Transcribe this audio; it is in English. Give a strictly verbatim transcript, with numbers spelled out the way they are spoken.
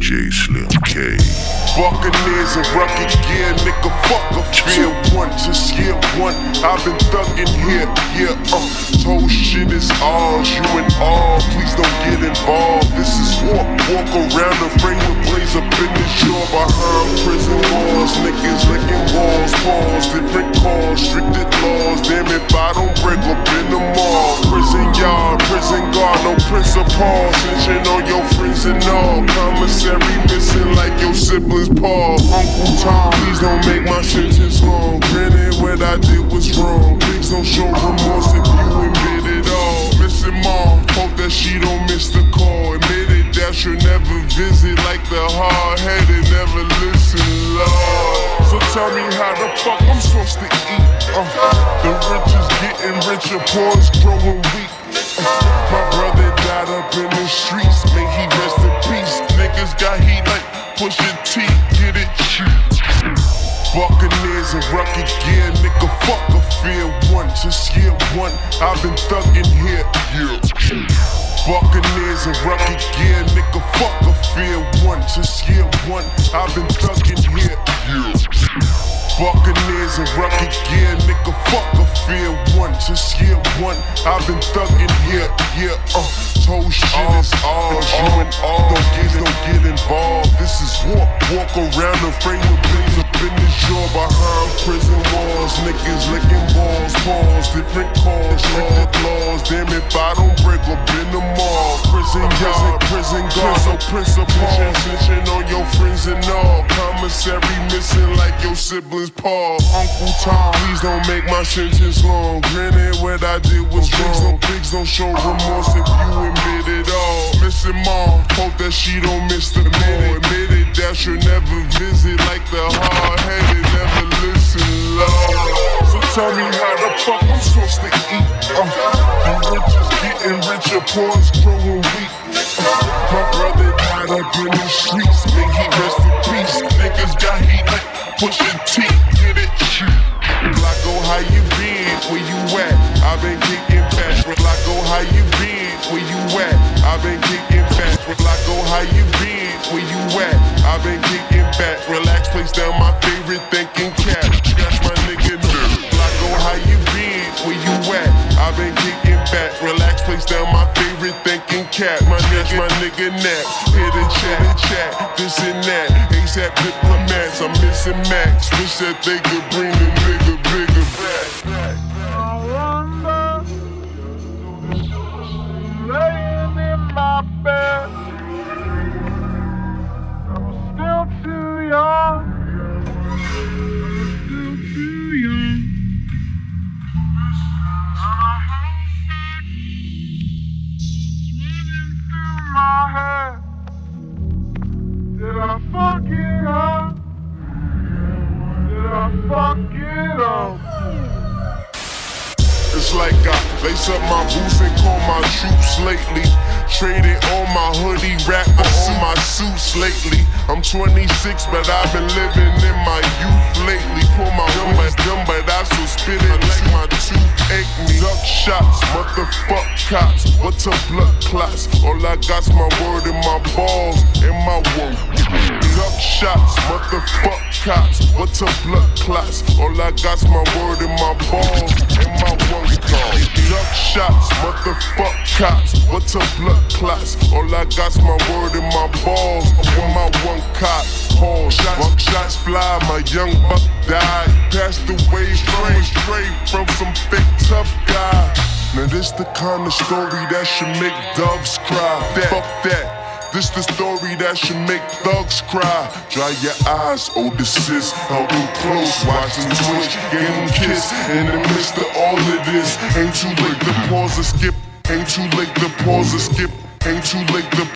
J Slim K. Buccaneers and rugged gear, nigga, fuck a fear one, just year one. I've been thuggin' here, yeah, uh. Whole shit is ours, you and all, please don't get involved. This is war, walk around afraid with blaze up in the shore. Behind prison walls, niggas licking walls, pause, different calls, stricted laws. Damn if I don't break up in the mall. Prison yard, prison guard, no principal. Snitching on your friends and all. Commissary missing like your siblings. Paul, Uncle Tom, please don't make my sentence long. Granted, what I did was wrong. Please don't show remorse if you admit it all. Missing mom, hope that she don't miss the call. Admitted that she'll never visit like the hard-headed, never listen, Lord. So tell me how the fuck I'm supposed to eat. Uh, the rich is getting richer, poor is growing weak. Uh, my brother died up in the streets, may he rest in peace. Niggas got heat like Pusha T, get it cheap. Buccaneers and rugged gear, nigga, fuck a fear one, just year one. I've been thuggin' here, yeah. Buccaneers and rugged gear, nigga, fuck a fear one, just year one. I've been thuggin' here, yeah. Buccaneers and rugged gear, nigga, fuck a fear one, just year one. I've been thuggin' here, yeah, uh. Whole shit is ours, you and all. Don't get, don't get involved. This is war. Walk around afraid with blaze up in the shore. Behind prison walls, niggas licking balls, pause, different calls, stricted laws. Damn if I don't break up in the mall. Prison yard, prison guard, no principal. Snitching on your friends and all. Commissary missing like your siblings' Paul. Uncle Tom, please don't make my sentence long. Granted, what I did was wrong. Pigs don't show remorse if you admit it all. Missing mom, hope that she don't miss the call. Admitted that she'll never visit like the hard-headed, never listen, Lord. So tell me how the fuck I'm supposed to eat. Uh, the rich is getting richer, poor is growing weak. Uh, my brother died up in the streets, may he rest in peace. Niggas got heat like Pusha T, get it cheap. Flacco, how you been? Where you at? I've been kicking back. Flacco, how you been? Where you at? I've been kicking back. Flacco, how you been? Where you at? I've been kicking back. Relax, place down my favorite thinking cap. That's my nigga new. Flacco, how you been? Where you at? I've been kicking back. Relax, place down my favorite thinking cap. My nigga, my nigga nap. Hit and chat and chat. This and that. ASAP diplomats. I'm missing Max. Wish that they could bring the nigga bigger back. Laying in my bed, I'm still too young, still too young. It's running through my head. Did I fuck it up? Did I fuck it up? It's like I lace up my boots and call my troops lately. Traded all my hoodie rap on my suits lately. I'm twenty-six, but I've been living in my youth lately. Pull my gun, but dumb, but I still spit it like my toothache me. Duck shots, motherfuck cops. What's up, blood clots? All I got's my word and my balls and my work. Duck shots, motherfuck cops. What's up, blood clots? All I got's my word and my balls and my work. Duck shots, motherfuck cops. What's up, blood clots? All I got's my word and my balls and my one cop. Pause. Shots, shots fly, my young buck died. Passed away straight, straight from some fake tough guy. Now this the kind of story that should make doves cry. That, fuck that. This the story that should make thugs cry. Dry your eyes, older sis, held them close. Watch them twitch, gave them kiss. In the midst of all of this, ain't too late to pause or skip. Ain't too late to pause or skip. Ain't too late to